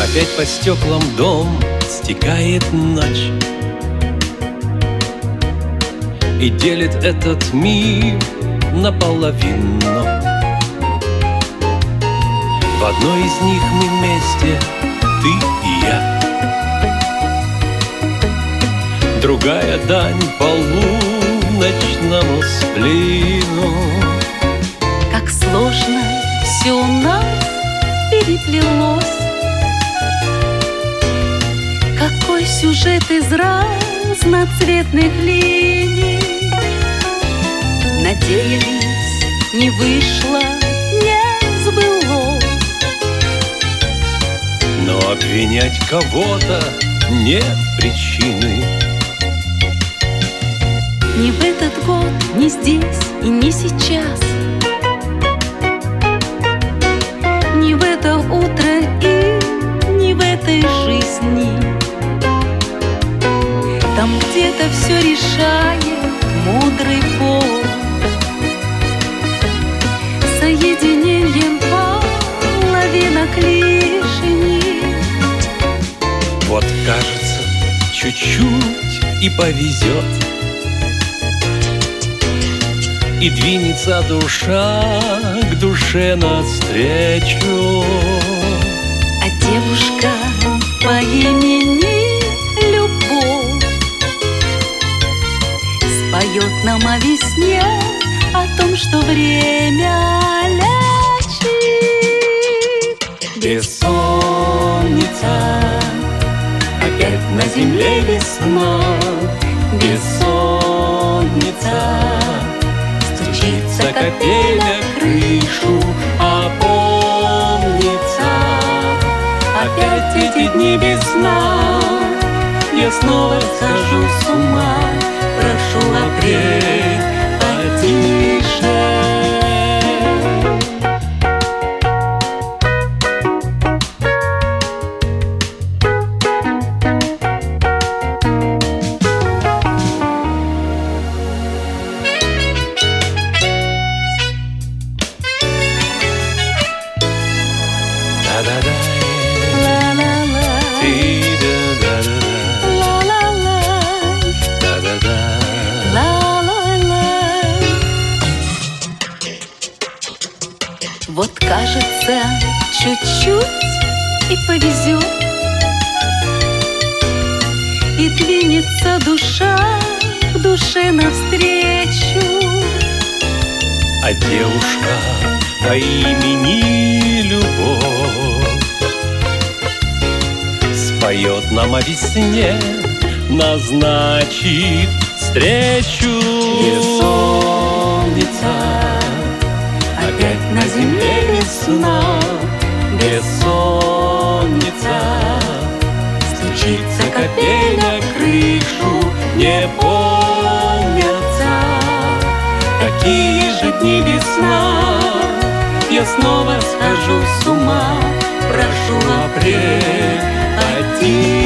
Опять по стеклам дом стекает ночь и делит этот мир наполовину. В одной из них мы вместе, ты и я. Другая дань полуночному сплину. Как сложно все у нас переплелось, какой сюжет из разноцветных линий. Надеялись, не вышло, не сбылось. Но обвинять кого-то нет причины. Ни в этот год, ни здесь и не сейчас, ни в это утро и ни в этой жизни. Там где-то все решает мудрый Бог соединением половинок лишних. Вот кажется, чуть-чуть и повезет, и двинется душа к душе навстречу. А девушка по имени Любовь споет нам о весне, о том, что время лечит. Бессонница, опять на земле весна. Бессонница, стучится капель о крышу, опомнится. Опять эти дни без сна, я снова схожу с ума. Прошу, апрель, потише. Вот кажется, чуть-чуть и повезет, и двинется душа к душе навстречу. А девушка по имени Любовь споет нам о весне, назначит встречу. Бессонница, опять на земле весна. Бессонница, стучится капель о крышу, не помнятся. Какие же дни без сна, я снова схожу с ума. Прошу, апрель, потише.